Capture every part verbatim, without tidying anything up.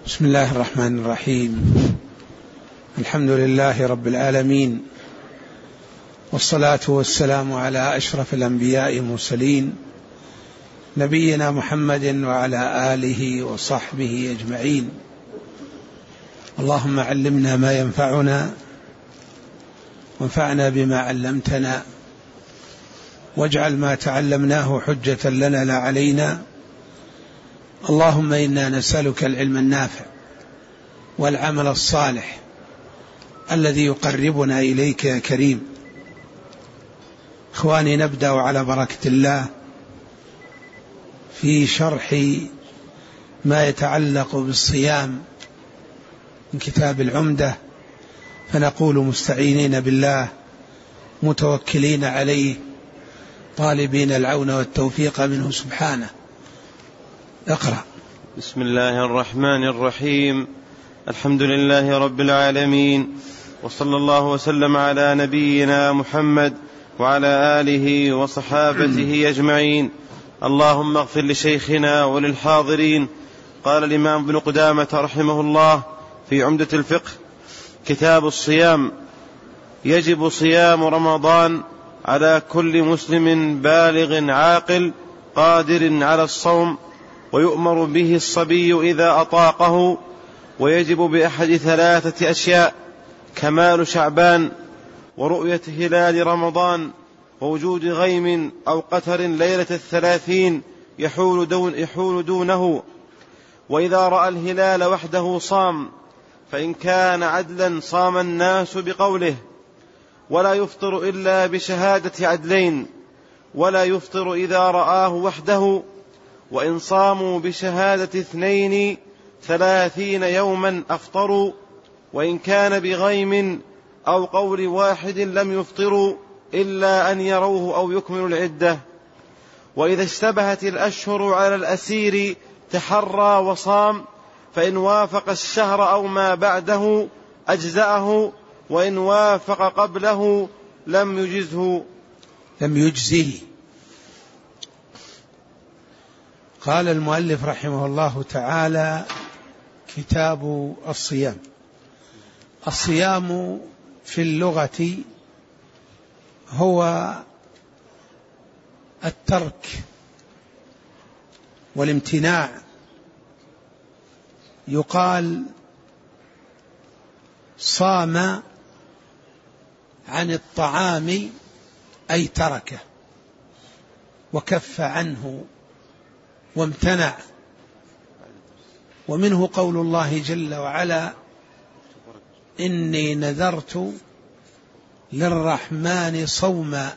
بسم الله الرحمن الرحيم. الحمد لله رب العالمين، والصلاة والسلام على أشرف الأنبياء والمرسلين نبينا محمد وعلى آله وصحبه أجمعين. اللهم علمنا ما ينفعنا وانفعنا بما علمتنا، واجعل ما تعلمناه حجة لنا لا علينا. اللهم إنا نسألك العلم النافع والعمل الصالح الذي يقربنا إليك يا كريم. إخواني، نبدأ على بركة الله في شرح ما يتعلق بالصيام من كتاب العمدة، فنقول مستعينين بالله متوكلين عليه طالبين العون والتوفيق منه سبحانه. اقرأ. بسم الله الرحمن الرحيم. الحمد لله رب العالمين، وصلى الله وسلم على نبينا محمد وعلى آله وصحابته أجمعين. اللهم اغفر لشيخنا وللحاضرين. قال الإمام ابن قدامة رحمه الله في عمدة الفقه: كتاب الصيام. يجب صيام رمضان على كل مسلم بالغ عاقل قادر على الصوم، ويؤمر به الصبي إذا أطاقه، ويجب بأحد ثلاثة أشياء: كمال شعبان، ورؤية هلال رمضان، ووجود غيم أو قتر ليلة الثلاثين يحول, دون يحول دونه. وإذا رأى الهلال وحده صام، فإن كان عدلا صام الناس بقوله. ولا يفطر إلا بشهادة عدلين، ولا يفطر إذا رآه وحده. وإن صاموا بشهادة اثنين ثلاثين يوما أفطروا، وإن كان بغيم أو قول واحد لم يفطروا إلا أن يروه أو يكملوا العدة. وإذا اشتبهت الأشهر على الأسير تحرى وصام، فإن وافق الشهر أو ما بعده أجزأه، وإن وافق قبله لم يجزه لم يجزه. قال المؤلف رحمه الله تعالى: كتاب الصيام. الصيام في اللغة هو الترك والامتناع. يقال صام عن الطعام أي تركه وكف عنه وامتنع. ومنه قول الله جل وعلا: إني نذرت للرحمن صوما،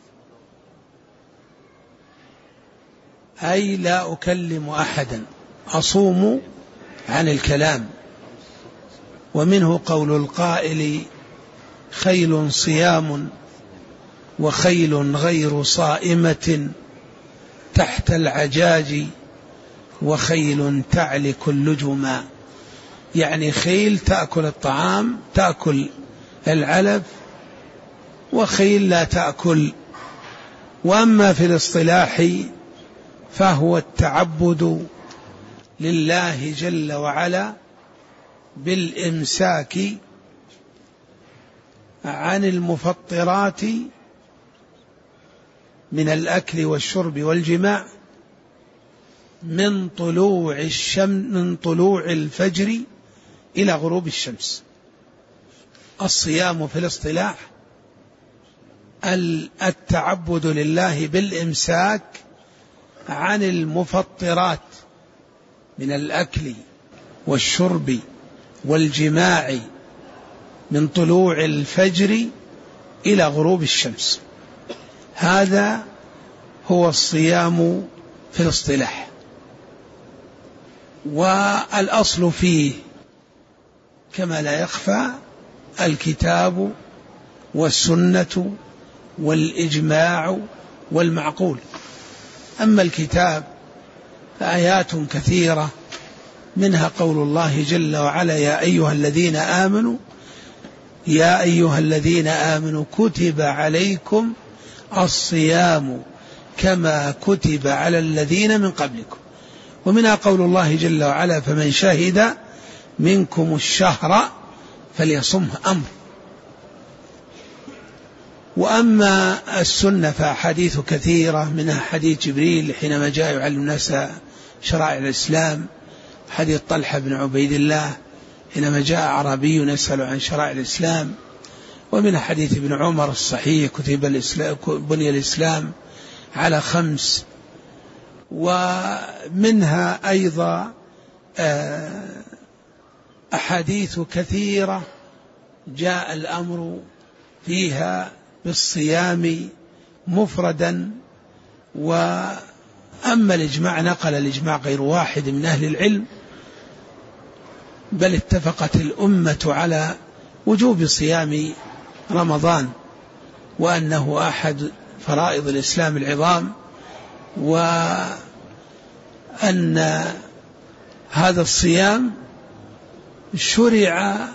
أي لا أكلم أحدا، أصوم عن الكلام. ومنه قول القائل: خيل صيام وخيل غير صائمة تحت العجاج وخيل تعلك اللجما. يعني خيل تأكل الطعام، تأكل العلف، وخيل لا تأكل. وأما في الاصطلاح فهو التعبد لله جل وعلا بالإمساك عن المفطرات من الأكل والشرب والجماع من طلوع الشمس من طلوع الفجر إلى غروب الشمس. الصيام في الاصطلاح التعبد لله بالإمساك عن المفطرات من الأكل والشرب والجماع من طلوع الفجر إلى غروب الشمس. هذا هو الصيام في الاصطلاح. والأصل فيه كما لا يخفى الكتاب والسنة والإجماع والمعقول. أما الكتاب فآيات كثيرة، منها قول الله جل وعلا: يا أيها الذين آمنوا يا أيها الذين آمنوا كتب عليكم الصيام كما كتب على الذين من قبلكم. ومنها قول الله جل وعلا: فمن شهد منكم الشهر فليصمه أمر. وأما السنة فأحاديث كثيرة، منها حديث جبريل حينما جاء يعلم الناس شرائع الإسلام، حديث طلحة بن عبيد الله حينما جاء أعرابي يسأل عن شرائع الإسلام، ومنها حديث ابن عمر الصحيح كتب الإسلام بني الإسلام على خمس. ومنها أيضا أحاديث كثيرة جاء الأمر فيها بالصيام مفردا. وأما الإجماع نقل الإجماع غير واحد من أهل العلم، بل اتفقت الأمة على وجوب صيام رمضان، وأنه أحد فرائض الإسلام العظام، وأن هذا الصيام شرع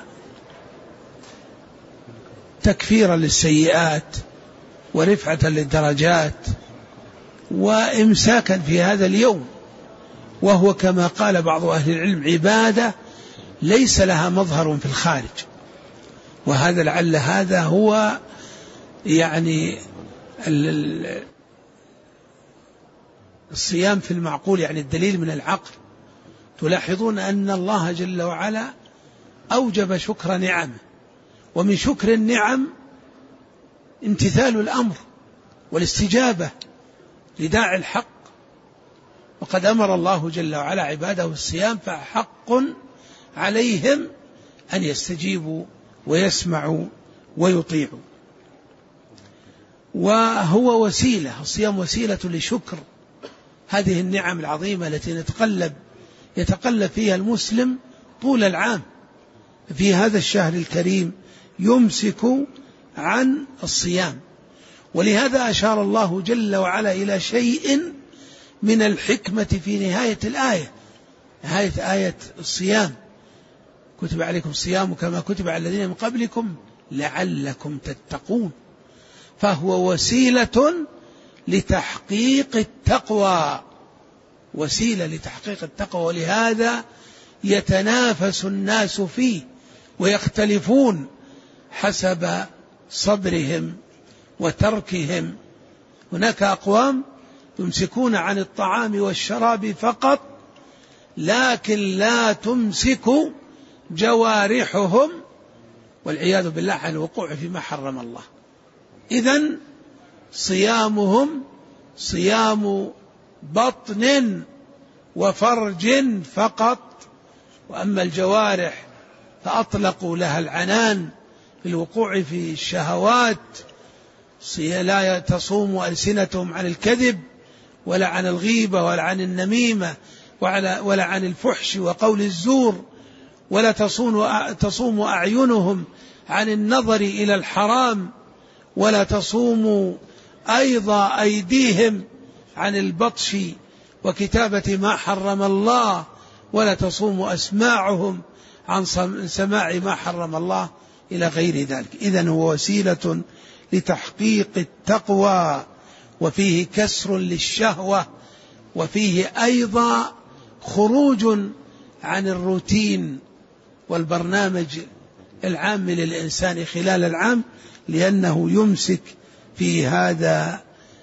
تكفيرا للسيئات ورفعة للدرجات وإمساكا في هذا اليوم، وهو كما قال بعض أهل العلم عبادة ليس لها مظهر في الخارج. وهذا لعل هذا هو يعني الصيام في المعقول، يعني الدليل من العقل. تلاحظون أن الله جل وعلا أوجب شكر نعمه، ومن شكر النعم امتثال الأمر والاستجابة لداعي الحق. وقد أمر الله جل وعلا عباده الصيام، فحق عليهم أن يستجيبوا ويسمعوا ويطيعوا. وهو وسيلة، الصيام وسيلة لشكر هذه النعم العظيمة التي نتقلب يتقلب فيها المسلم طول العام. في هذا الشهر الكريم يمسك عن الصيام، ولهذا أشار الله جل وعلا إلى شيء من الحكمة في نهاية الآية، نهاية آية الصيام: كتب عليكم الصيام كما كتب على الذين من قبلكم لعلكم تتقون. فهو وسيلة لتحقيق التقوى، وسيلة لتحقيق التقوى، ولهذا يتنافس الناس فيه ويختلفون حسب صبرهم وتركهم. هناك أقوام يمسكون عن الطعام والشراب فقط، لكن لا تمسك جوارحهم والعياذ بالله عن الوقوع فيما حرم الله. إذن صيامهم صيام بطن وفرج فقط، وأما الجوارح فأطلقوا لها العنان في الوقوع في الشهوات. لا تصوم ألسنتهم عن الكذب ولا عن الغيبة ولا عن النميمة ولا عن الفحش وقول الزور، ولا تصوم أعينهم عن النظر إلى الحرام، ولا تصوم أيضا أيديهم عن البطش وكتابة ما حرم الله، ولا تصوم أسماعهم عن سماع ما حرم الله إلى غير ذلك. إذن هو وسيلة لتحقيق التقوى، وفيه كسر للشهوة، وفيه أيضا خروج عن الروتين والبرنامج العام للإنسان خلال العام، لأنه يمسك في هذا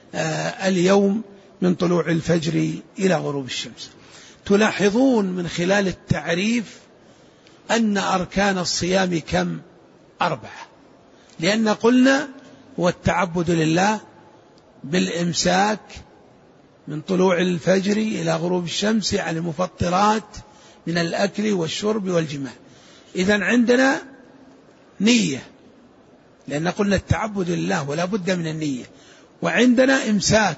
اليوم من طلوع الفجر إلى غروب الشمس. تلاحظون من خلال التعريف أن أركان الصيام كم؟ أربعة، لأن قلنا هو التعبد لله بالإمساك من طلوع الفجر إلى غروب الشمس عن المفطرات من الأكل والشرب والجماع. إذن عندنا نية، لأن قلنا التعبد لله ولا بد من النية، وعندنا إمساك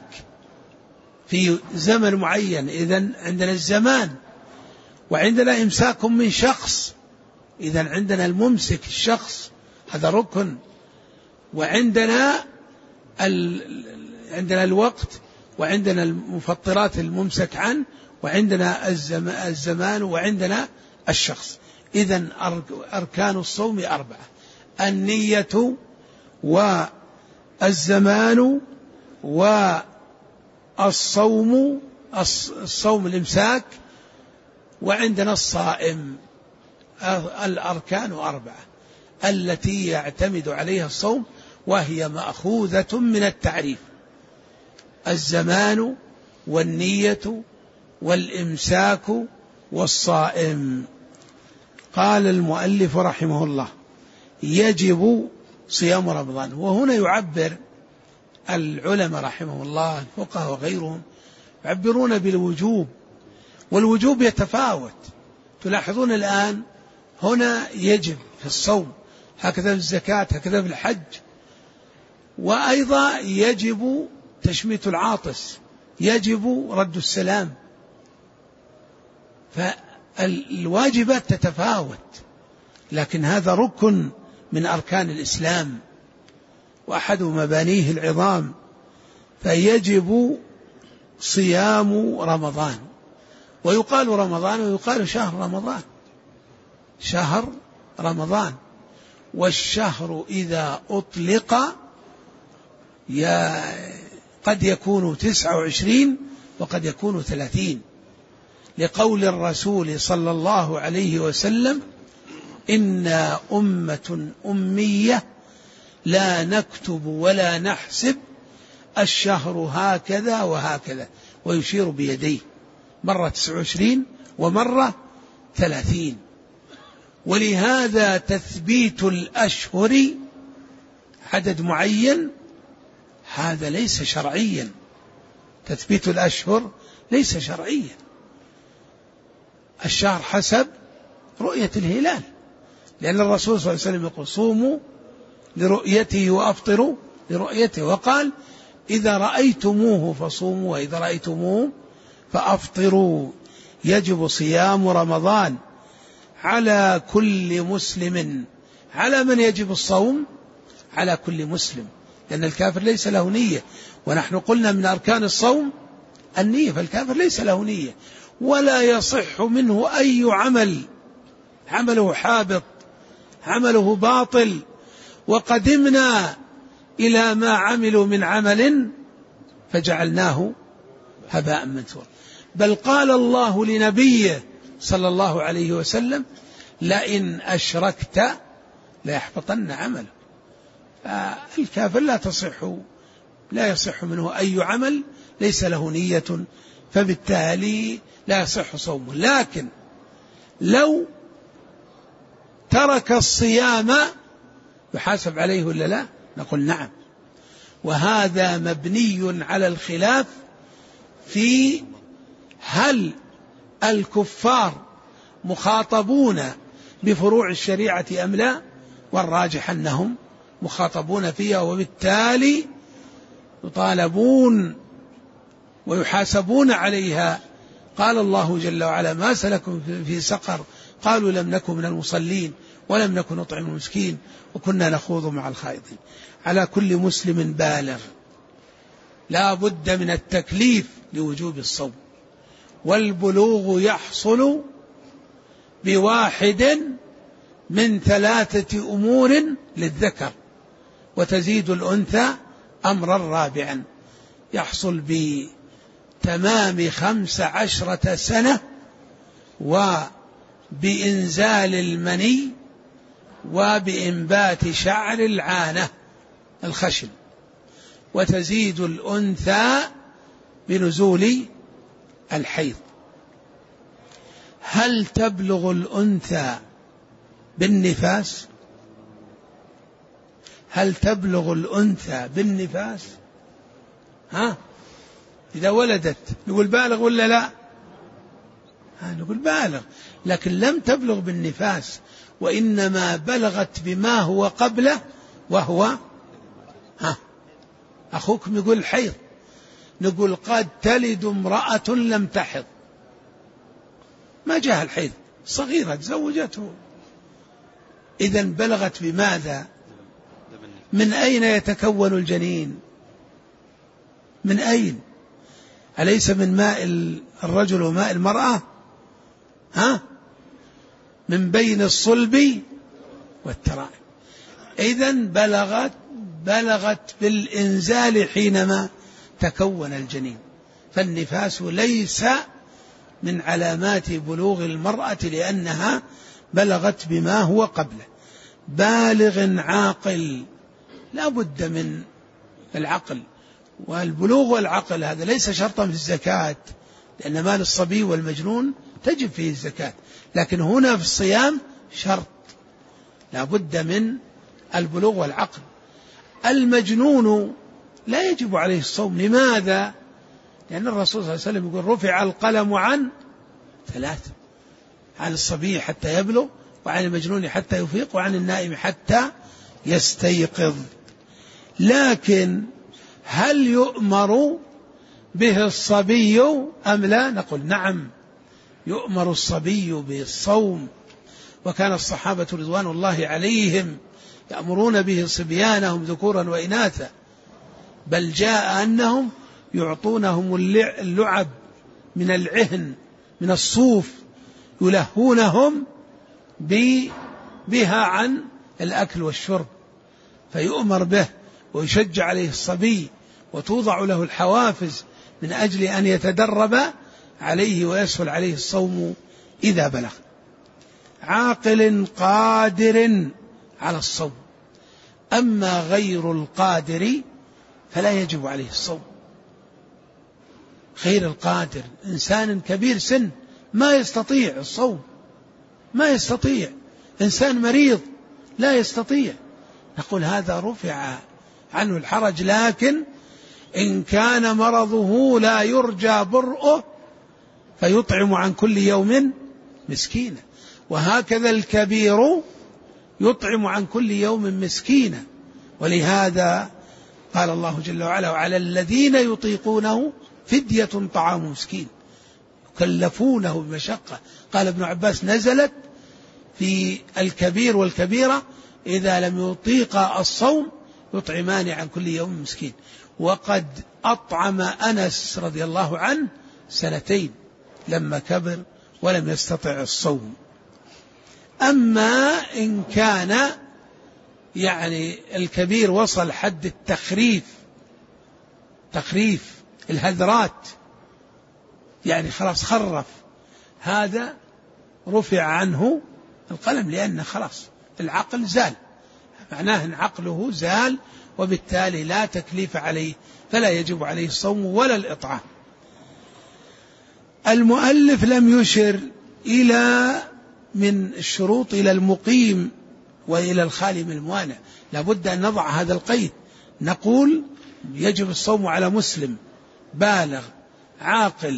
في زمن معين، إذن عندنا الزمان، وعندنا إمساك من شخص، إذن عندنا الممسك الشخص هذا ركن، وعندنا ال... عندنا الوقت، وعندنا المفطرات الممسك عنه، وعندنا الزم... الزمان، وعندنا الشخص. إذن أركان الصوم أربعة: النية والزمان والصوم، الصوم الإمساك، وعندنا الصائم الأركان أربعة التي يعتمد عليها الصوم، وهي مأخوذة من التعريف: الزمان والنية والإمساك والصائم. قال المؤلف رحمه الله: يجب صيام رمضان. وهنا يعبر العلماء رحمه الله الفقهاء وغيرهم يعبرون بالوجوب، والوجوب يتفاوت. تلاحظون الآن هنا يجب في الصوم، هكذا في الزكاة، هكذا في الحج. وأيضا يجب تشميت العاطس، يجب رد السلام. فالواجبات تتفاوت، لكن هذا ركن من أركان الإسلام وأحد مبانيه العظام، فيجب صيام رمضان. ويقال رمضان ويقال شهر رمضان، شهر رمضان. والشهر إذا أطلق قد يكون تسعة وعشرين وقد يكون ثلاثين، لقول الرسول صلى الله عليه وسلم: إنا أمة أمية لا نكتب ولا نحسب، الشهر هكذا وهكذا، ويشير بيديه، مرة تسعة وعشرين ومرة ثلاثين. ولهذا تثبيت الأشهر عدد معين هذا ليس شرعيا، تثبيت الأشهر ليس شرعيا. الشهر حسب رؤية الهلال، لأن الرسول صلى الله عليه وسلم يقول: صوموا لرؤيته وأفطروا لرؤيته، وقال: إذا رأيتموه فصوموا وإذا رأيتموه فأفطروا. يجب صيام رمضان على كل مسلم. على من يجب الصوم؟ على كل مسلم، لأن الكافر ليس له نية، ونحن قلنا من أركان الصوم النية، فالكافر ليس له نية ولا يصح منه أي عمل، عمله حابط، عمله باطل. وقدمنا إلى ما عملوا من عمل فجعلناه هباء منثورا. بل قال الله لنبيه صلى الله عليه وسلم: لئن أشركت ليحبطن عمله. الكافر لا تصح لا يصح منه أي عمل ليس له نية، فبالتالي لا يصح صومه. لكن لو ترك الصيام يحاسب عليه ولا لا؟ نقول نعم. وهذا مبني على الخلاف في هل الكفار مخاطبون بفروع الشريعة أم لا، والراجح أنهم مخاطبون فيها، وبالتالي يطالبون ويحاسبون عليها. قال الله جل وعلا: ما سلكم في سقر؟ قالوا لم نكن من المصلين ولم نكن نطعم المسكين وكنا نخوض مع الخائضين. على كل مسلم بالغ لا بد من التكليف لوجوب الصوم، والبلوغ يحصل بواحد من ثلاثة أمور للذكر، وتزيد الأنثى أمرا رابعا. يحصل بتمام خمس عشرة سنة، وبإنزال المني، وبإنبات شعر العانة الخشن. وتزيد الأنثى بنزول الحيض. هل تبلغ الأنثى بالنفاس؟ هل تبلغ الأنثى بالنفاس؟ ها؟ إذا ولدت نقول بالغ ولا لا؟ ها نقول بالغ، لكن لم تبلغ بالنفاس، وإنما بلغت بما هو قبله، وهو ها أخوكم يقول الحيض، نقول قد تلد امرأة لم تحض، ما جاء الحيض، صغيرة تزوجته. إذن بلغت بماذا؟ من أين يتكون الجنين؟ من أين؟ أليس من ماء الرجل وماء المرأة؟ ها؟ من بين الصلب والترائب. إذن بلغت بلغت بالإنزال حينما تكون الجنين. فالنفاس ليس من علامات بلوغ المرأة، لأنها بلغت بما هو قبله. بالغ عاقل، لا بد من العقل، والبلوغ والعقل هذا ليس شرطا في الزكاة، لأن مال الصبي والمجنون تجب فيه الزكاة، لكن هنا في الصيام شرط، لا بد من البلوغ والعقل. المجنون لا يجب عليه الصوم. لماذا؟ لأن الرسول صلى الله عليه وسلم يقول رفع القلم عن ثلاث: عن الصبي حتى يبلغ، وعن المجنون حتى يفيق، وعن النائم حتى يستيقظ. لكن هل يؤمر به الصبي أم لا؟ نقول نعم، يؤمر الصبي بالصوم، وكان الصحابة رضوان الله عليهم يأمرون به صبيانهم ذكورا وإناثا، بل جاء أنهم يعطونهم اللعب من العهن من الصوف يلهونهم بها عن الأكل والشرب، فيؤمر به ويشجع عليه الصبي، وتوضع له الحوافز من أجل أن يتدرب عليه ويسهل عليه الصوم إذا بلغ. عاقل قادر على الصوم. أما غير القادر فلا يجب عليه الصوم. غير القادر إنسان كبير سن ما يستطيع الصوم، ما يستطيع، إنسان مريض لا يستطيع، نقول هذا رفع عنه الحرج. لكن إن كان مرضه لا يرجى برؤه فيطعم عن كل يوم مسكينا، وهكذا الكبير يطعم عن كل يوم مسكينا. ولهذا قال الله جل وعلا وعلى الذين يطيقونه فدية طعام مسكين، يكلفونه بمشقة. قال ابن عباس نزلت في الكبير والكبيرة إذا لم يطيق الصوم يطعمان عن كل يوم مسكين. وقد أطعم أنس رضي الله عنه سنتين لما كبر ولم يستطع الصوم. أما إن كان يعني الكبير وصل حد التخريف، تخريف الهذرات، يعني خلاص خرف، هذا رفع عنه القلم، لأن خلاص العقل زال، معناه أن عقله زال، وبالتالي لا تكليف عليه، فلا يجب عليه الصوم ولا الإطعام. المؤلف لم يشر إلى من الشروط إلى المقيم وإلى الخالي من الموانع، لابد أن نضع هذا القيد، نقول يجب الصوم على مسلم بالغ عاقل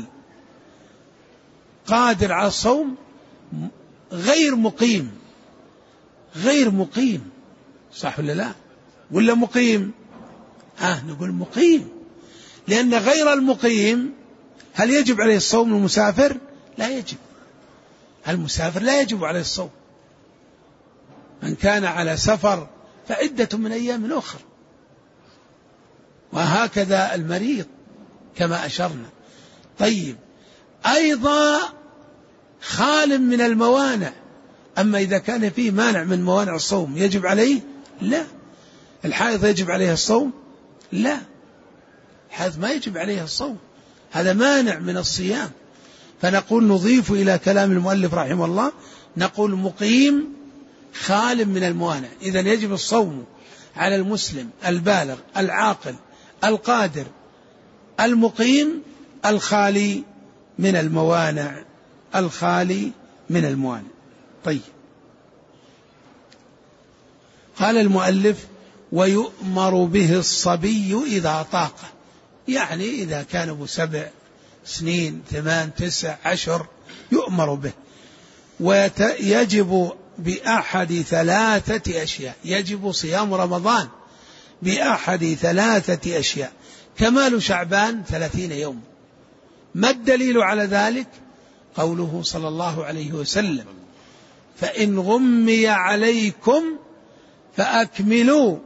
قادر على الصوم، غير مقيم، غير مقيم، صح ولا لا؟ ولا مقيم؟ آه نقول مقيم، لأن غير المقيم هل يجب عليه الصوم؟ المسافر لا يجب، المسافر لا يجب عليه الصوم، من كان على سفر فعدة من أيام أخرى، وهكذا المريض كما أشرنا. طيب أيضا خال من الموانع، أما إذا كان فيه مانع من موانع الصوم يجب عليه؟ لا. الحائض يجب عليها الصوم؟ لا، الحائض ما يجب عليها الصوم، هذا مانع من الصيام. فنقول نضيف إلى كلام المؤلف رحمه الله، نقول مقيم خال من الموانع. إذن يجب الصوم على المسلم البالغ العاقل القادر المقيم الخالي من الموانع، الخالي من الموانع. طيب قال المؤلف ويؤمر به الصبي إذا طاق، يعني إذا كان أبو سبع سنين ثمان تسع عشر يؤمر به. ويجب بأحد ثلاثة أشياء، يجب صيام رمضان بأحد ثلاثة أشياء. كمال شعبان ثلاثين يوم. ما الدليل على ذلك؟ قوله صلى الله عليه وسلم فإن غمي عليكم فأكملوا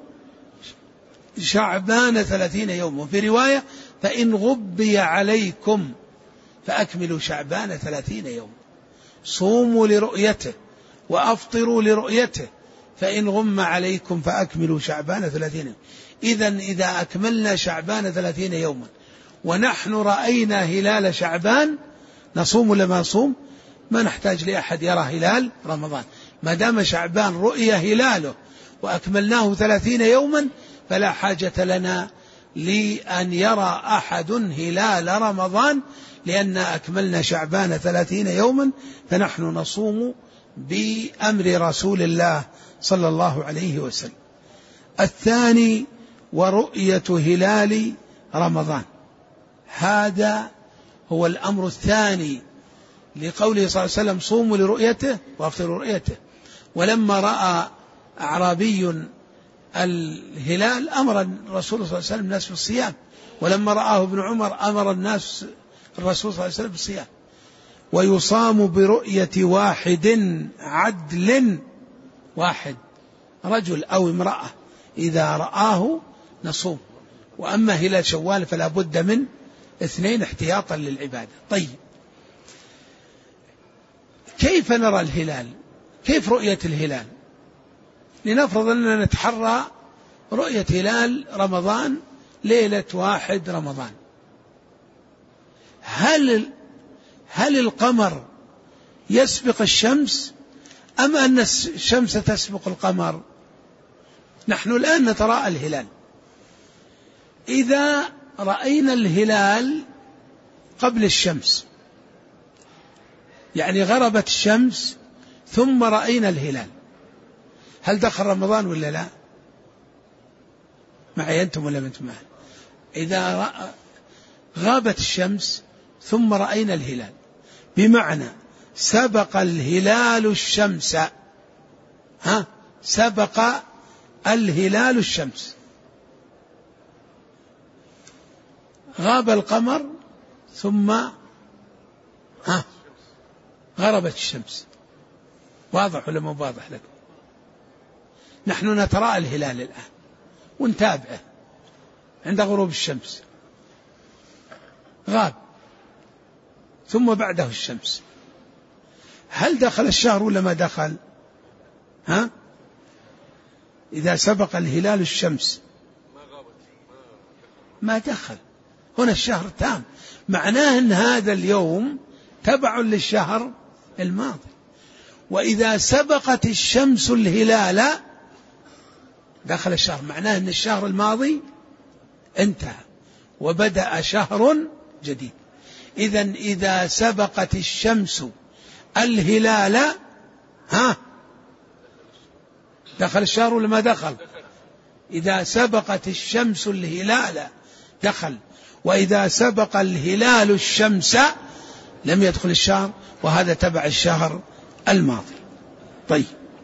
شعبان ثلاثين يوم، وفي رواية فإن غبي عليكم فأكملوا شعبان ثلاثين يوم. صوموا لرؤيته وأفطروا لرؤيته، فإن غم عليكم فأكملوا شعبان ثلاثين يوم. إذن إذا أكملنا شعبان ثلاثين يوما ونحن رأينا هلال شعبان نصوم ولا ما نصوم؟ ما نحتاج لأحد يرى هلال رمضان، ما دام شعبان رؤية هلاله وأكملناه ثلاثين يوما فلا حاجة لنا لأن يرى أحد هلال رمضان، لأن أكملنا شعبان ثلاثين يوما فنحن نصوم بأمر رسول الله صلى الله عليه وسلم. الثاني ورؤية هلال رمضان، هذا هو الأمر الثاني لقوله صلى الله عليه وسلم صوموا لرؤيته وافطروا لرؤيته. ولما رأى أعرابي الهلال أمر الرسول صلى الله عليه وسلم الناس بالصيام، ولما رآه ابن عمر أمر الناس الرسول صلى الله عليه وسلم بالصيام. ويصام برؤية واحد عدل، واحد رجل أو امرأة إذا رآه نصوم. وأما هلال شوال فلا بد من اثنين احتياطا للعبادة. طيب كيف نرى الهلال؟ كيف رؤية الهلال؟ لنفرض أننا نتحرى رؤية هلال رمضان ليلة واحد رمضان، هل هل القمر يسبق الشمس أم أن الشمس تسبق القمر؟ نحن الآن نتراءى الهلال، إذا رأينا الهلال قبل الشمس، يعني غربت الشمس ثم رأينا الهلال، هل دخل رمضان ولا لا؟ معي أنتم ولا أنتم معي؟ إذا غابت الشمس ثم رأينا الهلال بمعنى سبق الهلال الشمس، ها سبق الهلال الشمس، غاب القمر ثم ها غربت الشمس. واضح ولا مو واضح لكم؟ نحن نتراءى الهلال الآن ونتابعه عند غروب الشمس، غاب ثم بعده الشمس، هل دخل الشهر ولا ما دخل؟ ها إذا سبق الهلال الشمس ما دخل، هنا الشهر تام، معناه أن هذا اليوم تبع للشهر الماضي. وإذا سبقت الشمس الهلال دخل الشهر، معناه أن الشهر الماضي انتهى وبدأ شهر جديد. إذن إذا سبقت الشمس الهلال ها دخل الشهر ولا ما دخل؟ إذا سبقت الشمس الهلال دخل، وإذا سبق الهلال الشمس لم يدخل الشهر، وهذا تبع الشهر الماضي. طيب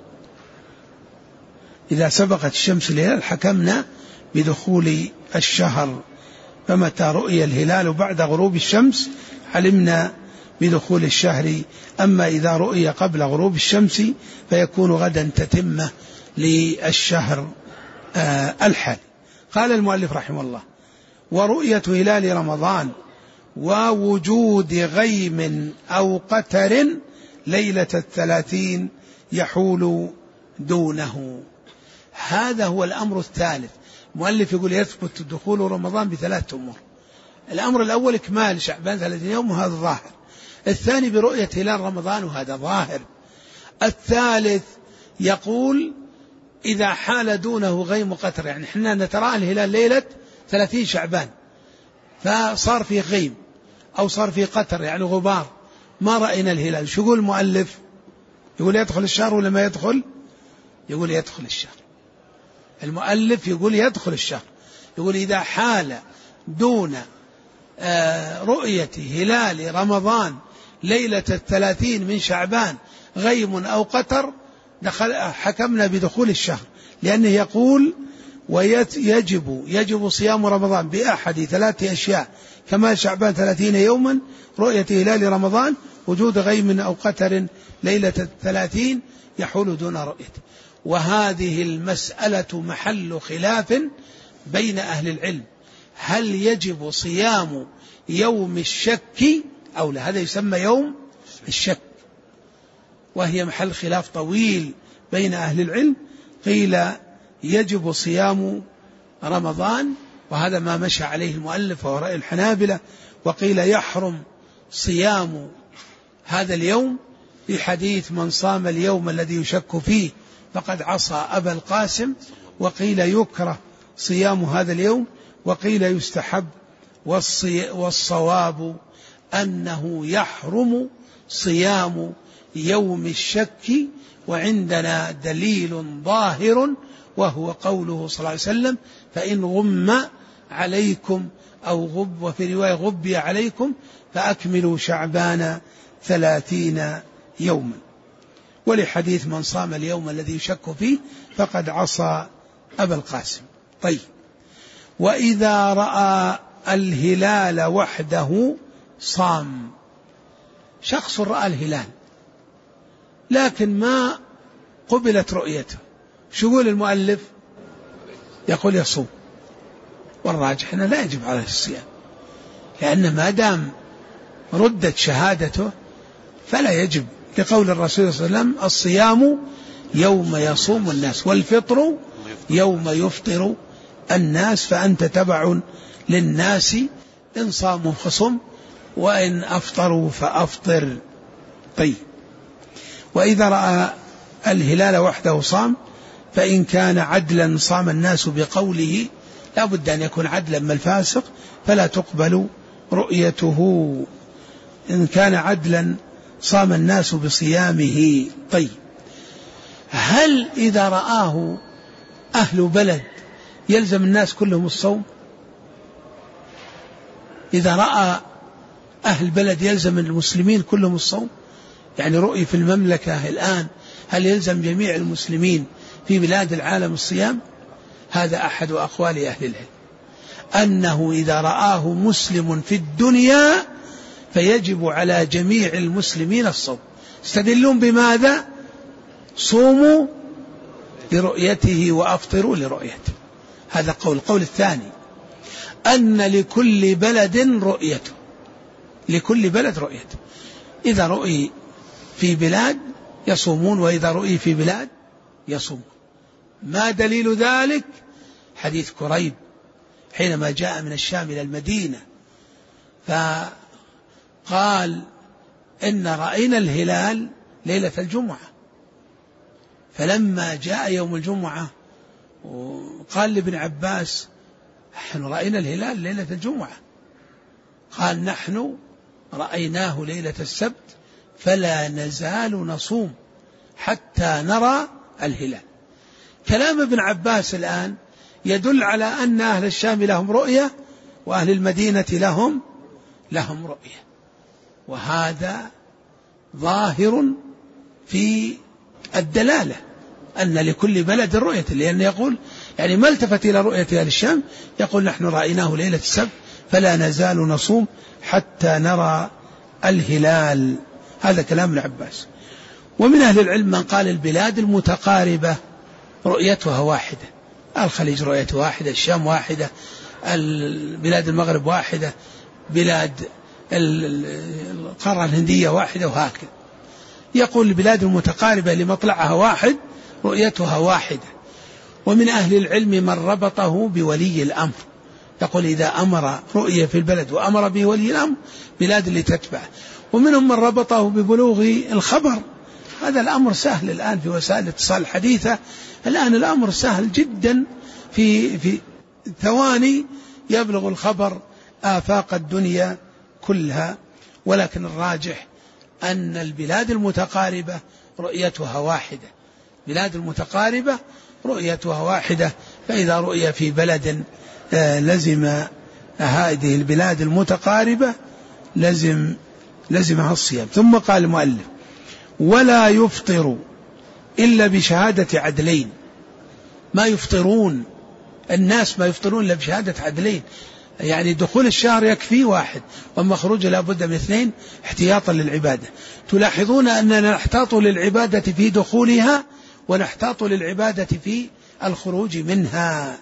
إذا سبقت الشمس الهلال حكمنا بدخول الشهر، فمتى رؤي الهلال بعد غروب الشمس علمنا بدخول الشهر. أما إذا رؤي قبل غروب الشمس فيكون غدا تتمة للشهر آه الحالي. قال المؤلف رحمه الله: ورؤية هلال رمضان ووجود غيم أو قتر ليلة الثلاثين يحول دونه. هذا هو الأمر الثالث. المؤلف يقول يثبت دخول رمضان بثلاث أمور. الأمر الأول إكمال شعبان ثلاثين يوم وهذا ظاهر، الثاني برؤية هلال رمضان وهذا ظاهر، الثالث يقول إذا حال دونه غيم قتر، يعني احنا نتراءى الهلال ليلة ثلاثين شعبان فصار في غيم أو صار في قتر يعني غبار ما رأينا الهلال، شو يقول المؤلف؟ يقول يدخل الشهر ولا ما يدخل؟ يقول يدخل الشهر. المؤلف يقول يدخل الشهر، يقول إذا حال دون رؤية هلال رمضان ليلة الثلاثين من شعبان غيم أو قتر دخل حكمنا بدخول الشهر، لأنه يقول ويجب يجب صيام رمضان بأحد ثلاثة أشياء: كمال شعبان ثلاثين يوما، رؤية هلال رمضان، وجود غيم أو قتر ليلة الثلاثين يحول دون رؤيته. وهذه المسألة محل خلاف بين أهل العلم، هل يجب صيام يوم الشك أو لا؟ هذا يسمى يوم الشك، وهي محل خلاف طويل بين أهل العلم. قيل يجب صيام رمضان وهذا ما مشى عليه المؤلف وهو رأي الحنابلة، وقيل يحرم صيام هذا اليوم في حديث من صام اليوم الذي يشك فيه فقد عصى أبا القاسم، وقيل يكره صيام هذا اليوم وقيل يستحب، والصواب أنه يحرم صيام يوم الشك، وعندنا دليل ظاهر وهو قوله صلى الله عليه وسلم فإن غم عليكم أو غب، وفي رواية غبي عليكم فأكملوا شعبان ثلاثين يوما، ولحديث من صام اليوم الذي يشك فيه فقد عصى أبا القاسم. طيب، وإذا رأى الهلال وحده صام. شخص رأى الهلال لكن ما قبلت رؤيته، شو يقول المؤلف؟ يقول يصوم، والراجح أنه لا يجب عليه الصيام، لأن ما دام ردت شهادته فلا يجب، لقول الرسول صلى الله عليه وسلم الصيام يوم يصوم الناس والفطر يوم يفطر الناس، فأنت تبع للناس إن صاموا فصم وإن أفطروا فأفطر. طيب، وإذا رأى الهلال وحده صام، فإن كان عدلا صام الناس بقوله، لا بد أن يكون عدلا من الفاسق فلا تقبل رؤيته، إن كان عدلا صام الناس بصيامه. طيب، هل إذا رآه أهل بلد يلزم الناس كلهم الصوم؟ إذا رأى أهل بلد يلزم المسلمين كلهم الصوم؟ يعني رؤي في المملكة الآن، هل يلزم جميع المسلمين في بلاد العالم الصيام؟ هذا أحد أقوال أهل العلم، أنه إذا رآه مسلم في الدنيا فيجب على جميع المسلمين الصوم. استدلون بماذا؟ صوموا لرؤيته وأفطروا لرؤيته، هذا قول. القول الثاني أن لكل بلد رؤيته، لكل بلد رؤيته، إذا رؤي في بلاد يصومون وإذا رؤي في بلاد يصومون. ما دليل ذلك؟ حديث كريب حينما جاء من الشام إلى المدينة فقال إن رأينا الهلال ليلة الجمعة، فلما جاء يوم الجمعة قال لابن عباس نحن رأينا الهلال ليلة الجمعة، قال نحن رأيناه ليلة السبت فلا نزال نصوم حتى نرى الهلال. كلام ابن عباس الآن يدل على أن أهل الشام لهم رؤية وأهل المدينة لهم لهم رؤية، وهذا ظاهر في الدلالة أن لكل بلد رؤية، لأن يقول يعني ما التفت إلى رؤية أهل الشام، يقول نحن رأيناه ليلة السبت فلا نزال نصوم حتى نرى الهلال. هذا كلام ابن عباس. ومن أهل العلم من قال البلاد المتقاربة رؤيتها واحدة، الخليج رؤيته واحدة، الشام واحدة، بلاد المغرب واحدة، بلاد القارة الهندية واحدة، وهكذا. يقول البلاد المتقاربة لمطلعها واحد رؤيتها واحدة. ومن أهل العلم من ربطه بولي الأمر، يقول إذا أمر رؤية في البلد وأمر به ولي الأمر بلاد اللي تتبع. ومنهم من ربطه ببلوغ الخبر، هذا الأمر سهل الآن في وسائل الاتصال الحديثة، الآن الأمر سهل جدا، في في ثواني يبلغ الخبر آفاق الدنيا كلها. ولكن الراجح أن البلاد المتقاربة رؤيتها واحدة، بلاد المتقاربة رؤيتها واحدة، فإذا رؤية في بلد لزم هذه البلاد المتقاربة لزم لزمها الصيام. ثم قال المؤلف ولا يفطر إلا بشهادة عدلين. ما يفطرون الناس ما يفطرون إلا بشهادة عدلين، يعني دخول الشهر يكفي واحد، وأما خروجه لا بد من اثنين احتياطا للعبادة. تلاحظون أننا نحتاط للعبادة في دخولها ونحتاط للعبادة في الخروج منها.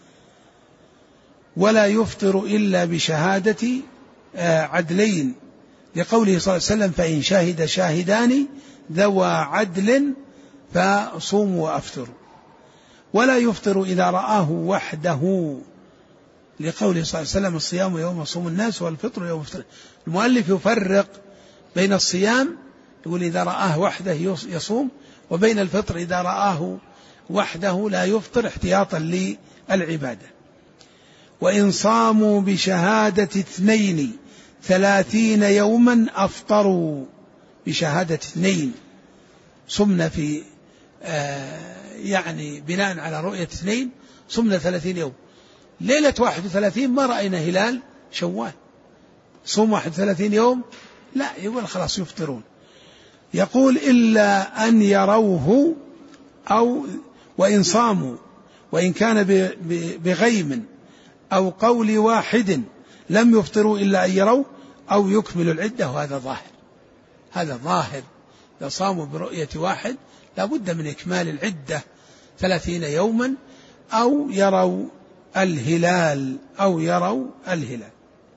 ولا يفطر إلا بشهادة عدلين، لقوله صلى الله عليه وسلم فإن شهد شاهدان ذوى عدل فصوموا وأفطروا. ولا يفطر إذا رآه وحده، لقوله صلى الله عليه وسلم الصيام يوم يصوم الناس والفطر يوم يفطر. المؤلف يفرق بين الصيام يقول إذا رآه وحده يصوم، وبين الفطر إذا رآه وحده لا يفطر احتياطا للعبادة. وإن صاموا بشهادة اثنين ثلاثين يوما أفطروا، بشهادة اثنين صمنا في آه يعني بناء على رؤية اثنين صمنا ثلاثين يوم، ليلة واحد وثلاثين ما رأينا هلال شوال، صوم واحد وثلاثين يوم لا، يقول خلاص يفطرون. يقول إلا أن يروه، أو وإن صاموا وإن كان بغيم أو قول واحد لم يفطروا إلا أن يروا أو يكملوا العدة، وهذا ظاهر، هذا ظاهر. لو صاموا برؤية واحد لابد من إكمال العدة ثلاثين يوما، أو يروا الهلال أو يروا الهلال.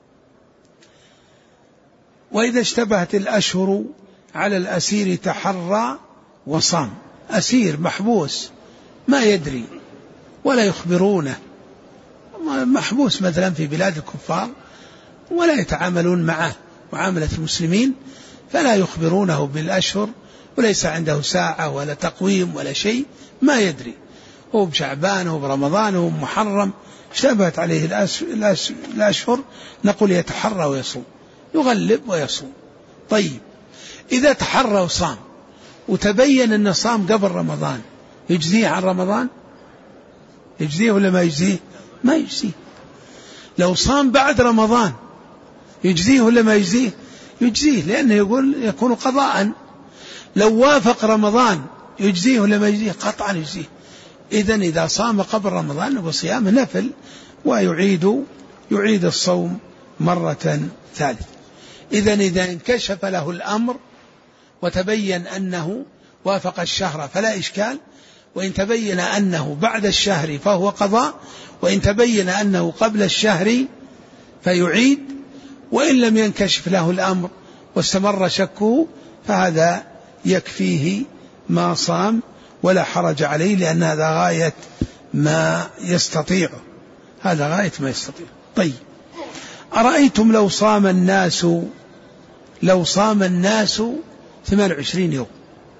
وإذا اشتبهت الأشهر على الأسير تحرى وصام، أسير محبوس ما يدري ولا يخبرونه، محبوس مثلا في بلاد الكفار ولا يتعاملون معه معاملة المسلمين، فلا يخبرونه بالأشهر، وليس عنده ساعة ولا تقويم ولا شيء، ما يدري هو بشعبان هو برمضان هو محرم، اشتبهت عليه الأشهر، نقول يتحرى ويصوم، يغلب ويصوم. طيب إذا تحرى وصام وتبين أن صام قبل رمضان، يجزيه عن رمضان؟ يجزيه ولا ما يجزيه؟ ما يجزيه. لو صام بعد رمضان يجزيه ولا ما يجزيه؟ يجزيه، لأنه يقول يكون قضاء. لو وافق رمضان يجزيه ولا ما يجزيه؟ قطعا يجزيه. إذن إذا صام قبل رمضان نقول صيامه نفل، ويعيد يعيد الصوم مرة ثالثة. إذن إذا انكشف له الأمر وتبين أنه وافق الشهر فلا إشكال، وإن تبين أنه بعد الشهر فهو قضاء، وإن تبين أنه قبل الشهر فيعيد، وإن لم ينكشف له الأمر واستمر شكه فهذا يكفيه ما صام ولا حرج عليه، لأن هذا غاية ما يستطيعه، هذا غاية ما يستطيع. طيب أرأيتم لو صام الناس لو صام الناس ثمان وعشرين يوم،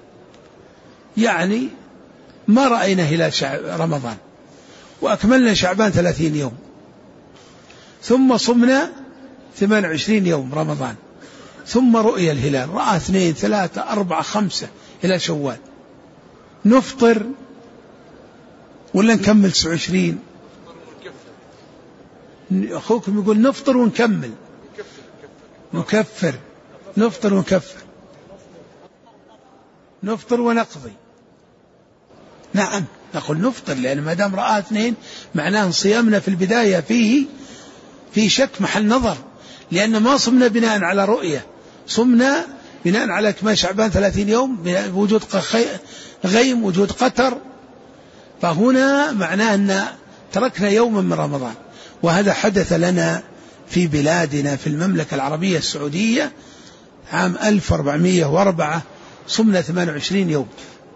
يعني ما رأينا هلال رمضان وأكملنا شعبان ثلاثين يوم، ثم صمنا ثمان وعشرين يوم رمضان، ثم رؤي الهلال، رأى اثنين ثلاثة أربعة خمسة إلى شوال، نفطر ولا نكمل تسعة وعشرين؟ أخوكم يقول نفطر ونكمل، نكفر، نفطر ونكفر، نفطر ونقضي. نعم نقول نفطر، لأن ما دام رأى اثنين معناه صيامنا في البداية فيه في شك محل نظر، لأن ما صمنا بناء على رؤية، صمنا بناء على كما شعبان ثلاثين يوم بوجود غيم وجود قتر، فهنا معناه أن تركنا يوما من رمضان. وهذا حدث لنا في بلادنا في المملكة العربية السعودية عام ألف وأربعمائة وأربعة، صمنا ثمان وعشرين يوم،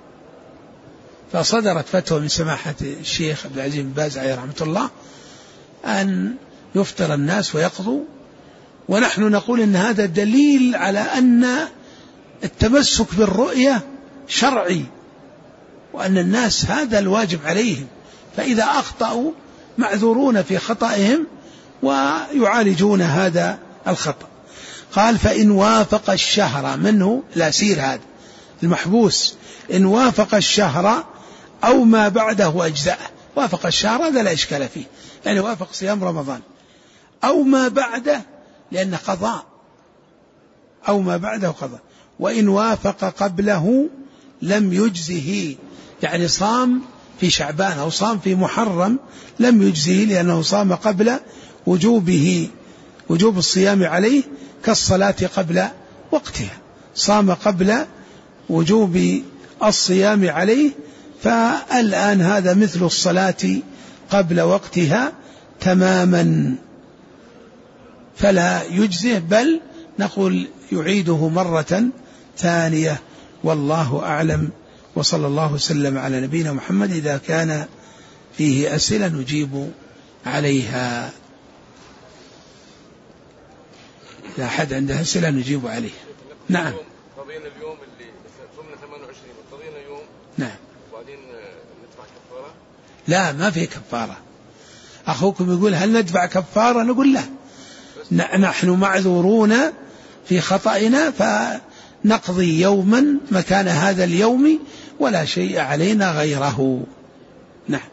فصدرت فتوى من سماحة الشيخ عبد العزيز بن باز عليه رحمة الله أن يفطر الناس ويقضوا، ونحن نقول إن هذا دليل على أن التمسك بالرؤية شرعي، وأن الناس هذا الواجب عليهم، فإذا أخطأوا معذورون في خطئهم ويعالجون هذا الخطأ. قال فإن وافق الشهر منه الأسير هذا المحبوس، إن وافق الشهر أو ما بعده أجزاء، وافق الشهر هذا لا إشكال فيه، يعني وافق صيام رمضان، أو ما بعده لأن قضاء، أو ما بعده قضاء. وإن وافق قبله لم يجزه، يعني صام في شعبان أو صام في محرم لم يجزه، لأنه صام قبل وجوبه وجوب الصيام عليه، كالصلاة قبل وقتها، صام قبل وجوب الصيام عليه، فالآن هذا مثل الصلاة قبل وقتها تماما، فلا يجزه، بل نقول يعيده مرة ثانية، والله أعلم. وصلى الله وسلم على نبينا محمد. إذا كان فيه أسئلة نجيب عليها، إذا أحد عنده أسئلة نجيب عليها. نعم. قضينا اليوم اللي صمنا ثمانية وعشرين قضينا اليوم نعم وبعدين ندفع كفارة؟ لا ما في كفارة. أخوكم يقول هل ندفع كفارة؟ نقول لا، نحن معذورون في خطأنا فنقضي يوما مكان هذا اليوم ولا شيء علينا غيره. نعم.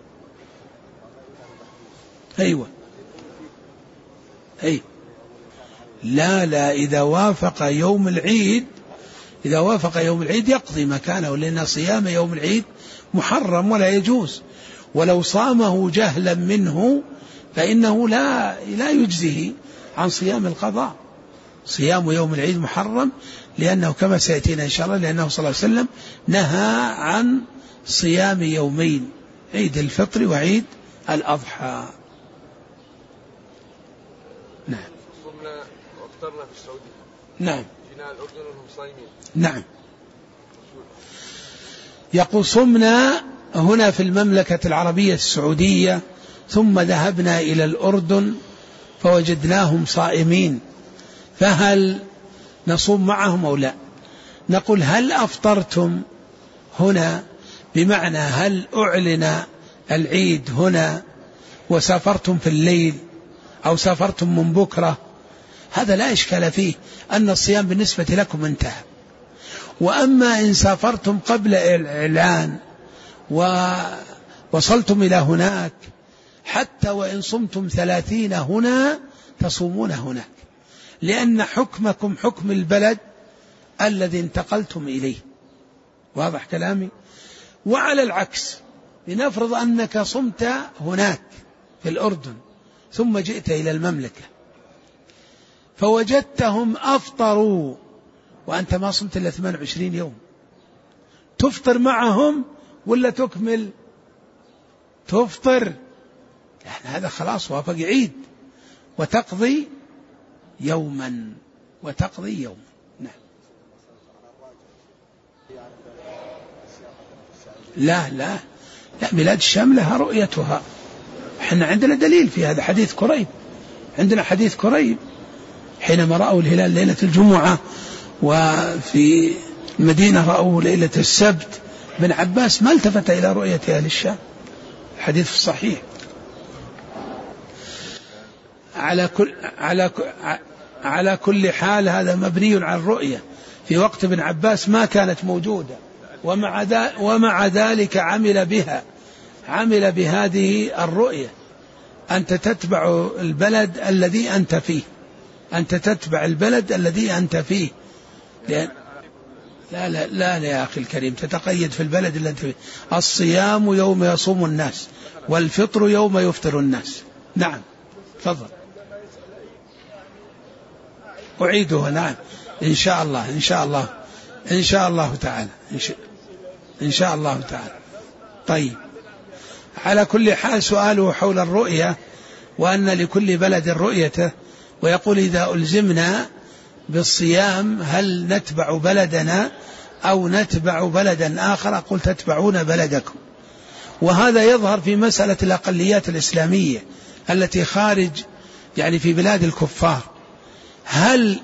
أيوة أي لا لا إذا وافق يوم العيد إذا وافق يوم العيد يقضي مكانه، لأن صيام يوم العيد محرم ولا يجوز، ولو صامه جهلا منه فإنه لا لا يجزيه عن صيام القضاء. صيام يوم العيد محرم لأنه كما سيأتينا إن شاء الله، لأنه صلى الله عليه وسلم نهى عن صيام يومين، عيد الفطر وعيد الأضحى. نعم. صمنا وافطرنا في السعودية. نعم. جينا الأردن وهم صايمين. نعم. يقول صمنا هنا في المملكة العربية السعودية، ثم ذهبنا إلى الأردن فوجدناهم صائمين، فهل نصوم معهم أو لا؟ نقول هل أفطرتم هنا، بمعنى هل أعلن العيد هنا وسافرتم في الليل أو سافرتم من بكرة، هذا لا إشكال فيه، أن الصيام بالنسبة لكم انتهى. وأما إن سافرتم قبل الإعلان ووصلتم إلى هناك، حتى وإن صمتم ثلاثين هنا تصومون هناك، لأن حكمكم حكم البلد الذي انتقلتم إليه. واضح كلامي؟ وعلى العكس، لنفرض أنك صمت هناك في الأردن ثم جئت إلى المملكة فوجدتهم أفطروا وأنت ما صمت إلا ثمانية وعشرين يوم، تفطر معهم ولا تكمل؟ تفطر، يعني هذا خلاص وافق عيد، وتقضي يوما وتقضي يوما. نعم. لا لا لا بلاد الشام لها رؤيتها، احنا عندنا دليل في هذا، حديث كريب، عندنا حديث كريب حينما رأوا الهلال ليلة الجمعة، وفي المدينة رأوا ليلة السبت، بن عباس ما التفت إلى رؤية أهل الشام، الحديث الصحيح. على كل على على كل حال هذا مبني على الرؤية، في وقت ابن عباس ما كانت موجودة، ومع ومع ذلك عمل بها، عمل بهذه الرؤية. أنت تتبع البلد الذي أنت فيه، أنت تتبع البلد الذي أنت فيه، لأن لا لا لا يا أخي الكريم، تتقيد في البلد اللي أنت فيه. الصيام يوم يصوم الناس، والفطر يوم يفطر الناس. نعم تفضل. أعيدها. نعم إن شاء الله إن شاء الله إن شاء الله تعالى إن شاء, إن شاء الله تعالى. طيب، على كل حال سؤاله حول الرؤية، وأن لكل بلد رؤيته، ويقول إذا ألزمنا بالصيام هل نتبع بلدنا أو نتبع بلدا آخر؟ أقول تتبعون بلدكم. وهذا يظهر في مسألة الأقليات الإسلامية التي خارج، يعني في بلاد الكفار، هل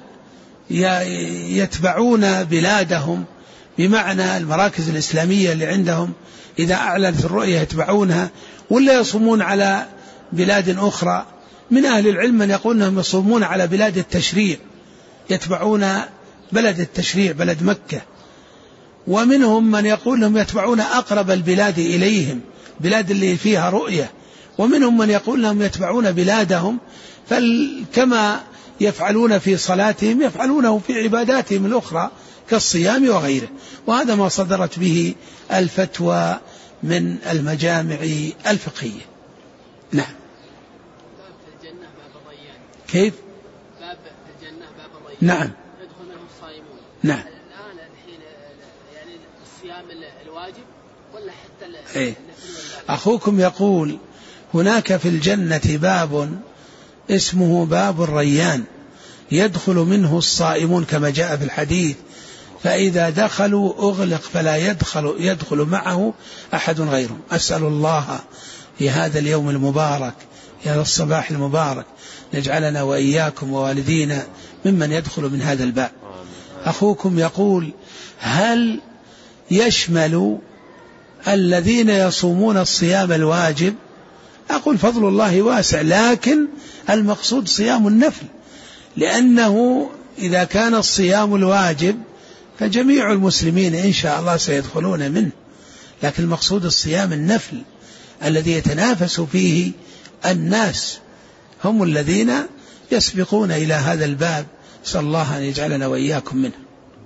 يتبعون بلادهم، بمعنى المراكز الإسلامية اللي عندهم إذا أعلنت الرؤية يتبعونها، ولا يصومون على بلاد أخرى؟ من أهل العلم من يقول أنهم يصومون على بلاد التشريع، يتبعون بلد التشريع بلد مكة، ومنهم من يقول أنهم يتبعون أقرب البلاد إليهم، بلاد اللي فيها رؤية، ومنهم من يقول أنهم يتبعون بلادهم، فكما يفعلون في صلاتهم يفعلونه في عباداتهم الأخرى كالصيام وغيره. وهذا ما صدرت به الفتوى من المجامع الفقهية. نعم. باب الجنة باب الريان. كيف؟ باب الجنة باب الريان. نعم. يدخل منه الصائمون. نعم. الآن الحين يعني الصيام الواجب ولا حتى إيه؟ أخوكم يقول هناك في الجنة باب اسمه باب الريان، يدخل منه الصائمون كما جاء في الحديث، فإذا دخلوا أغلق فلا يدخل يدخل معه أحد غيرهم. أسأل الله في هذا اليوم المبارك، في هذا الصباح المبارك، نجعلنا وإياكم ووالدينا ممن يدخل من هذا الباب. أخوكم يقول هل يشمل الذين يصومون الصيام الواجب؟ أقول فضل الله واسع، لكن المقصود صيام النفل، لأنه إذا كان الصيام الواجب فجميع المسلمين إن شاء الله سيدخلون منه، لكن المقصود الصيام النفل الذي يتنافس فيه الناس، هم الذين يسبقون إلى هذا الباب، نسأل الله أن يجعلنا وإياكم منه.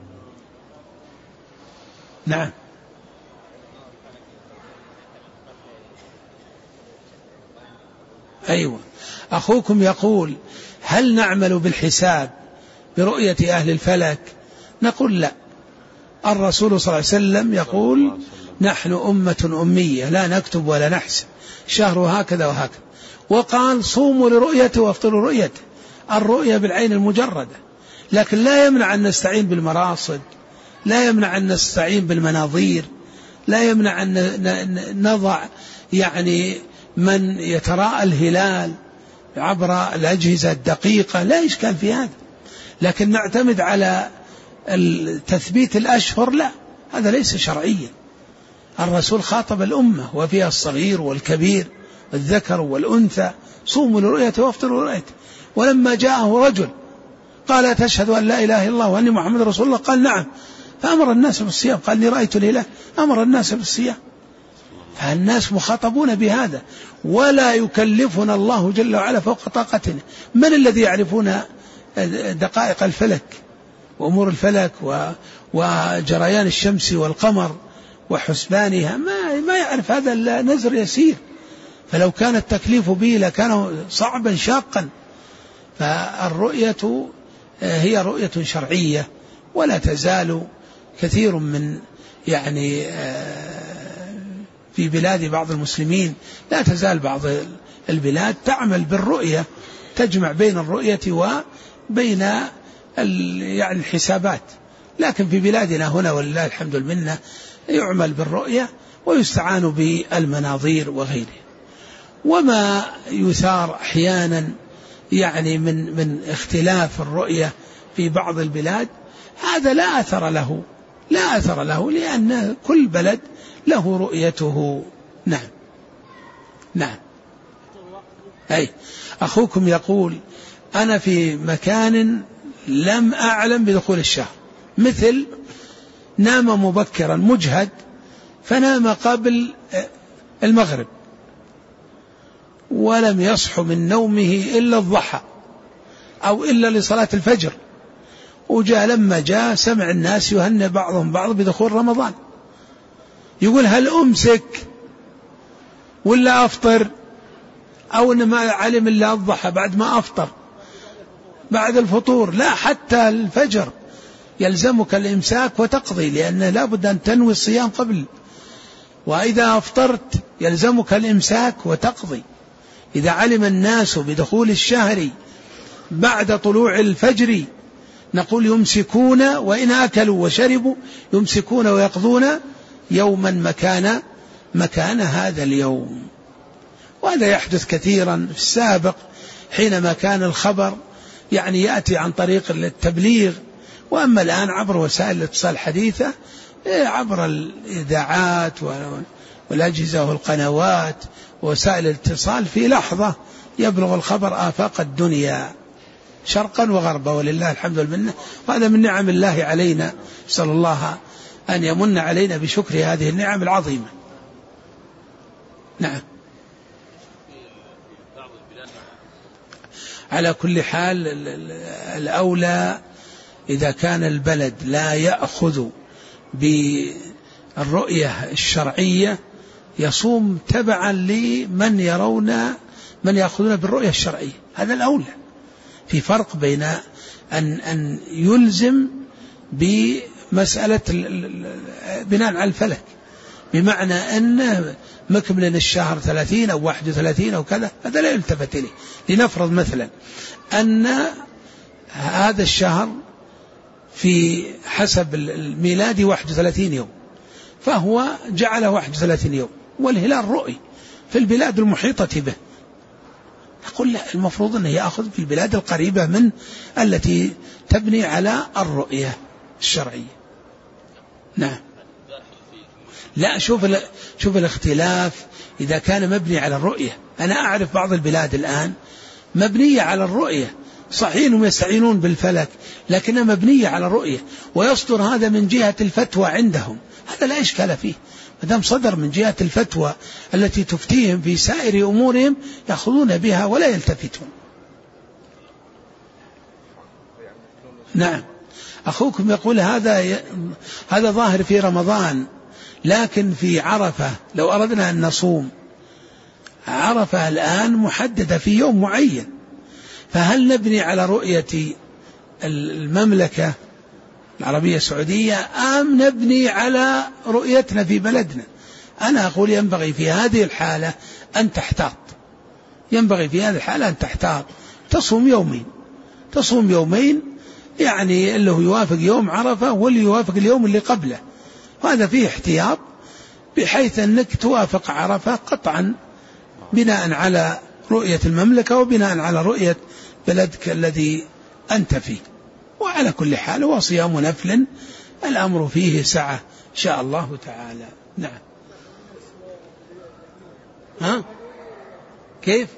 نعم. أيوة. أخوكم يقول هل نعمل بالحساب برؤية أهل الفلك؟ نقول لا، الرسول صلى الله عليه وسلم يقول نحن أمة أمية لا نكتب ولا نحسب، شهر هكذا وهكذا، وقال صوموا لرؤيته وافطروا رؤيته، الرؤية بالعين المجردة، لكن لا يمنع أن نستعين بالمراصد، لا يمنع أن نستعين بالمناظير، لا يمنع أن نضع يعني من يتراءى الهلال عبر الأجهزة الدقيقة، لا إشكال في هذا، لكن نعتمد على تثبيت الأشهر لا، هذا ليس شرعيا. الرسول خاطب الأمة وفيها الصغير والكبير والذكر والأنثى، صوموا لرؤيته وافطروا لرؤيته. ولما جاءه رجل قال تشهد أن لا إله إلا الله وأني محمد رسول الله؟ قال نعم، فأمر الناس بالصيام، قال إني رأيت الهلال، أمر الناس بالصيام. فالناس مخاطبون بهذا، ولا يكلفنا الله جل وعلا فوق طاقتنا. من الذي يعرفون دقائق الفلك وأمور الفلك وجريان الشمس والقمر وحسبانها؟ ما ما يعرف هذا إلا نزر يسير، فلو كان التكليف به لكان صعبا شاقا. فالرؤية هي رؤية شرعية، ولا تزال كثير من يعني في بلاد بعض المسلمين، لا تزال بعض البلاد تعمل بالرؤية، تجمع بين الرؤية وبين يعني الحسابات، لكن في بلادنا هنا ولله الحمد والمنة يعمل بالرؤية ويستعان بالمناظير وغيره. وما يثار أحيانا يعني من من اختلاف الرؤية في بعض البلاد، هذا لا أثر له، لا أثر له، لأن كل بلد له رؤيته. نعم. نعم. أي أخوكم يقول أنا في مكان لم أعلم بدخول الشهر، مثل نام مبكرا مجهد فنام قبل المغرب ولم يصح من نومه إلا الضحى أو إلا لصلاة الفجر، وجاء لما جاء سمع الناس يهنئ بعضهم بعض بدخول رمضان، يقول هل أمسك ولا أفطر؟ أو إن ما علم إلا الضحى بعد ما أفطر بعد الفطور؟ لا، حتى الفجر يلزمك الإمساك وتقضي، لأنه لا بد أن تنوي الصيام قبل، وإذا أفطرت يلزمك الإمساك وتقضي. إذا علم الناس بدخول الشهر بعد طلوع الفجر نقول يمسكون، وإن أكلوا وشربوا يمسكون ويقضون يوما مكان مكان هذا اليوم. وهذا يحدث كثيرا في السابق، حينما كان الخبر يعني يأتي عن طريق التبليغ، وأما الآن عبر وسائل الاتصال الحديثة، عبر الإذاعات والأجهزة والقنوات ووسائل الاتصال، في لحظة يبلغ الخبر آفاق الدنيا شرقا وغربا، ولله الحمد والمنة، وهذا من نعم الله علينا، صلى الله أن يمن علينا بشكر هذه النعم العظيمة. نعم. على كل حال الأولى إذا كان البلد لا يأخذ بالرؤية الشرعية يصوم تبعا لمن يرون من يأخذون بالرؤية الشرعية، هذا الأولى. في فرق بين أن أن يلزم بمسألة بناء على الفلك، بمعنى أن مكمل الشهر ثلاثين أو واحد وثلاثين أو كذا، هذا لا يلتفت إليه. لنفرض مثلا أن هذا الشهر في حسب الميلادي واحد وثلاثين يوم، فهو جعله واحد وثلاثين يوم والهلال رؤي في البلاد المحيطة به، نقول لا، المفروض أنه يأخذ في البلاد القريبة من التي تبني على الرؤية. الشرعية. نعم. لا، شوف شوف الاختلاف إذا كان مبني على الرؤية. أنا أعرف بعض البلاد الآن مبنية على الرؤية، صحيح أنهم يستعينون بالفلك لكنها مبنية على الرؤية، ويصدر هذا من جهة الفتوى عندهم، هذا لا إشكال فيه، ما دام صدر من جهة الفتوى التي تفتيهم في سائر أمورهم يأخذون بها ولا يلتفتون. نعم. أخوكم يقول هذا ي... هذا ظاهر في رمضان، لكن في عرفة لو أردنا أن نصوم، عرفة الآن محددة في يوم معين، فهل نبني على رؤية المملكة العربية السعودية أم نبني على رؤيتنا في بلدنا؟ أنا أقول ينبغي في هذه الحالة أن تحتاط، ينبغي في هذه الحالة أن تحتاط، تصوم يومين، تصوم يومين يعني اللي هو يوافق يوم عرفة واللي يوافق اليوم اللي قبله، وهذا فيه احتياط بحيث أنك توافق عرفة قطعا بناء على رؤية المملكة وبناء على رؤية بلدك الذي أنت فيه. وعلى كل حال هو صيام نفل الأمر فيه سعة إن شاء الله تعالى. نعم. ها؟ كيف؟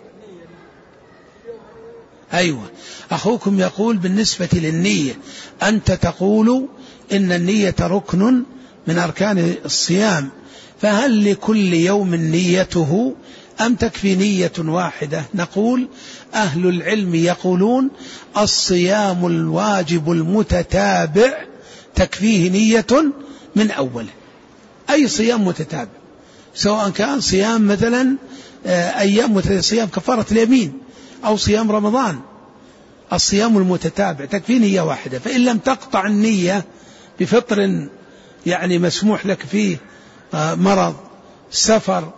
أيوة، أخوكم يقول بالنسبة للنية، أنت تقول إن النية ركن من أركان الصيام، فهل لكل يوم نيته أم تكفي نية واحدة؟ نقول أهل العلم يقولون الصيام الواجب المتتابع تكفيه نية من أوله، أي صيام متتابع، سواء كان صيام مثلا أيام صيام كفارة اليمين أو صيام رمضان، الصيام المتتابع تكفيه نية واحدة، فإن لم تقطع النية بفطر يعني مسموح لك فيه مرض سفر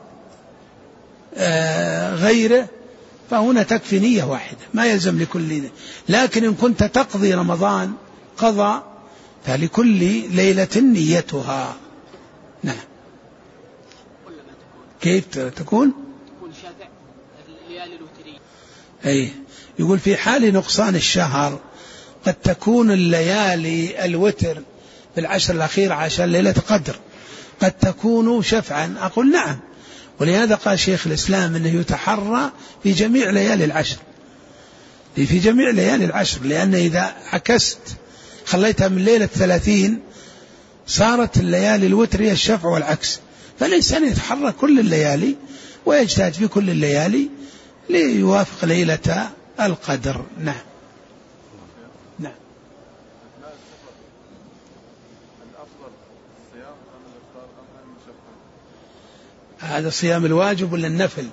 غيره فهنا تكفي نية واحدة ما يلزم لكل نية. لكن إن كنت تقضي رمضان قضى فلكل ليلة نيتها. نعم. كيف تكون؟ تكون شافع الليالي الوترية. أي يقول في حال نقصان الشهر قد تكون الليالي الوتر في العشر الأخير عشان ليلة قدر قد تكون شفعا. أقول نعم، ولهذا قال شيخ الإسلام أنه يتحرى في جميع ليالي العشر، في جميع ليالي العشر، لأن إذا عكست خليتها من ليلة ثلاثين صارت الليالي الوتر هي الشفع والعكس، فالإنسان يتحرى كل الليالي ويجتهد في كل الليالي ليوافق ليلة القدر. نعم. نعم. هذا صيام الواجب ولا النفل؟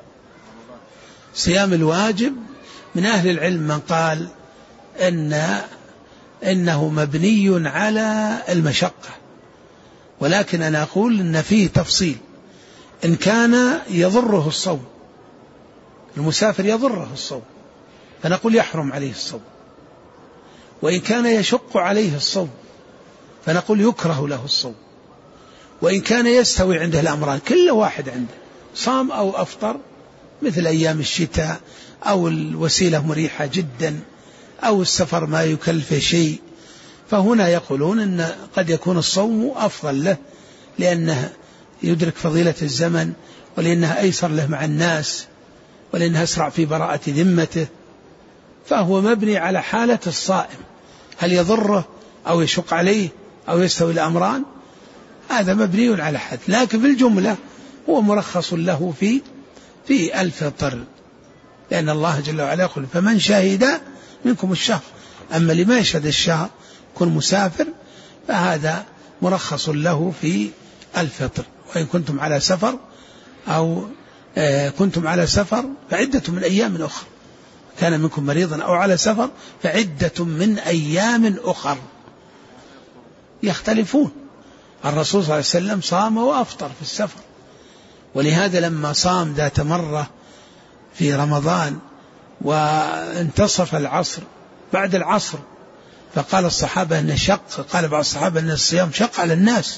صيام الواجب من أهل العلم من قال إن إنه مبني على المشقة، ولكن أنا أقول إن فيه تفصيل. إن كان يضره الصوم، المسافر يضره الصوم، فنقول يحرم عليه الصوم، وإن كان يشق عليه الصوم فنقول يكره له الصوم، وإن كان يستوي عنده الأمران كل واحد عنده صام أو أفطر مثل أيام الشتاء أو الوسيلة مريحة جدا أو السفر ما يكلف شيء، فهنا يقولون أن قد يكون الصوم أفضل له لأنه يدرك فضيلة الزمن، ولأنها أيسر له مع الناس، ولأنها أسرع في براءة ذمته، فهو مبني على حالة الصائم، هل يضره أو يشق عليه أو يستوي الأمران، هذا مبني على حد. لكن في الجملة هو مرخص له في في الفطر، لأن الله جل وعلا يقول فمن شهد منكم الشهر، أما لما يشهد الشهر يكون مسافر فهذا مرخص له في الفطر. وإن كنتم على سفر أو آه كنتم على سفر فعدة من أيام أخرى، كان منكم مريضا أو على سفر فعدة من أيام أخر. يختلفون. الرسول صلى الله عليه وسلم صام وأفطر في السفر، ولهذا لما صام ذات مرة في رمضان وانتصف العصر بعد العصر فقال الصحابة أن شق، قال بعض الصحابة أن الصيام شق على الناس،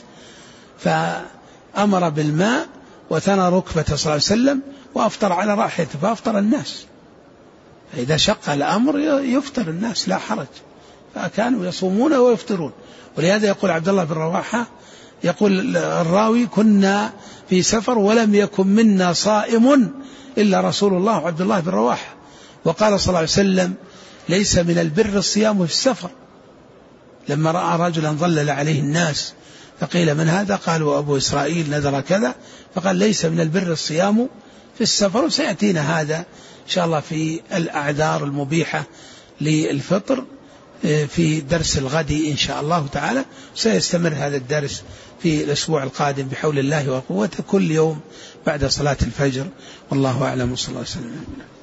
فأمر بالماء وثنى ركبته صلى الله عليه وسلم وأفطر على راحلته فأفطر الناس. إذا شق الأمر يفطر الناس لا حرج، فكانوا يصومون ويفطرون. ولهذا يقول عبد الله بن رواحة يقول الراوي كنا في سفر ولم يكن منا صائم إلا رسول الله عبد الله بن رواحة. وقال صلى الله عليه وسلم ليس من البر الصيام في السفر. لما رأى رجلا ظلل عليه الناس فقيل من هذا؟ قالوا أبو إسرائيل نذر كذا، فقال ليس من البر الصيام في السفر. وسيأتينا هذا إن شاء الله في الأعذار المبيحة للفطر في درس الغد إن شاء الله تعالى. سيستمر هذا الدرس في الأسبوع القادم بحول الله وقوته كل يوم بعد صلاة الفجر. والله أعلم، صلى الله عليه وسلم.